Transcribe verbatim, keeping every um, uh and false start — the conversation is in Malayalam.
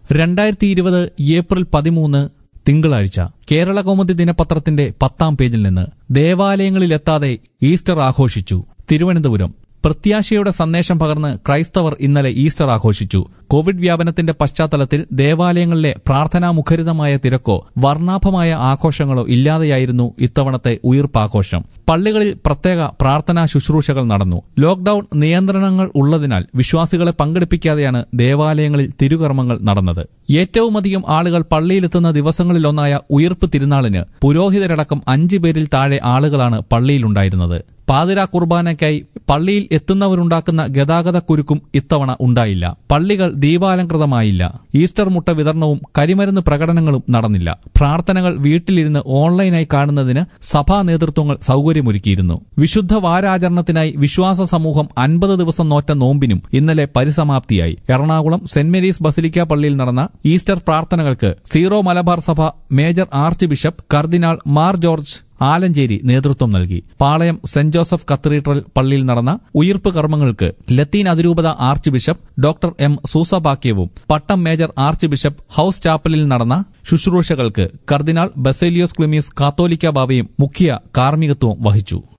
രണ്ടായിരത്തി ഇരുപത് ഏപ്രിൽ പതിമൂന്ന് തിങ്കളാഴ്ച കേരള കൗമുദി ദിനപത്രത്തിന്റെ പത്താം പേജിൽ നിന്ന് ദേവാലയങ്ങളിലെത്താതെ ഈസ്റ്റർ ആഘോഷിച്ചു. തിരുവനന്തപുരം. പ്രത്യാശയുടെ സന്ദേശം പകർന്ന് ക്രൈസ്തവർ ഇന്നലെ ഈസ്റ്റർ ആഘോഷിച്ചു. കോവിഡ് വ്യാപനത്തിന്റെ പശ്ചാത്തലത്തിൽ ദേവാലയങ്ങളിലെ പ്രാർത്ഥനാമുഖരിതമായ തിരക്കോ വർണ്ണാഭമായ ആഘോഷങ്ങളോ ഇല്ലാതെയായിരുന്നു ഇത്തവണത്തെ ഉയിർപ്പാഘോഷം. പള്ളികളിൽ പ്രത്യേക പ്രാർത്ഥനാ ശുശ്രൂഷകൾ നടന്നു. ലോക്ഡൌൺ നിയന്ത്രണങ്ങൾ ഉള്ളതിനാൽ വിശ്വാസികളെ പങ്കെടുപ്പിക്കാതെയാണ് ദേവാലയങ്ങളിൽ തിരുകർമ്മങ്ങൾ നടന്നത്. ഏറ്റവുമധികം ആളുകൾ പള്ളിയിലെത്തുന്ന ദിവസങ്ങളിലൊന്നായ ഉയിർപ്പ് തിരുനാളിന് പുരോഹിതരടക്കം അഞ്ചു പേരിൽ താഴെ ആളുകളാണ് പള്ളിയിലുണ്ടായിരുന്നത്. പാതിരാ കുർബാനയ്ക്കായി പള്ളിയിൽ എത്തുന്നവരുണ്ടാക്കുന്ന ഗതാഗത കുരുക്കും ഇത്തവണ ഉണ്ടായില്ല. പള്ളികൾ ദീപാലംകൃതമായില്ല. ഈസ്റ്റർ മുട്ട വിതരണവും കരിമരുന്ന് പ്രകടനങ്ങളും നടന്നില്ല. പ്രാർത്ഥനകൾ വീട്ടിലിരുന്ന് ഓൺലൈനായി കാണുന്നതിന് സഭാ നേതൃത്വങ്ങൾ സൌകര്യമൊരുക്കിയിരുന്നു. വിശുദ്ധ വാരാചരണത്തിനായി വിശ്വാസ സമൂഹം അൻപത് ദിവസം നോറ്റ നോമ്പിനും ഇന്നലെ പരിസമാപ്തിയായി. എറണാകുളം സെന്റ് മേരീസ് ബസിലിക്ക പള്ളിയിൽ നടന്ന ഈസ്റ്റർ പ്രാർത്ഥനകൾക്ക് Syro Malabar Sabha major archbishop കർദിനാൾ മാർ ജോർജ് ആലഞ്ചേരി നേതൃത്വം നൽകി. പാളയം സെന്റ് ജോസഫ് കത്തീഡ്രൽ പള്ളിയിൽ നടന്ന ഉയിർപ്പ് കർമ്മങ്ങൾക്ക് ലത്തീൻ അതിരൂപത ആർച്ച് ബിഷപ്പ് ഡോക്ടർ എം സൂസബാക്യവും Pattom major archbishop house ചാപ്പലിൽ നടന്ന ശുശ്രൂഷകൾക്ക് കർദിനാൾ ബസേലിയോസ് ക്ലിമീസ് കാത്തോലിക്ക ബാവയും മുഖ്യ കാർമ്മികത്വം വഹിച്ചു.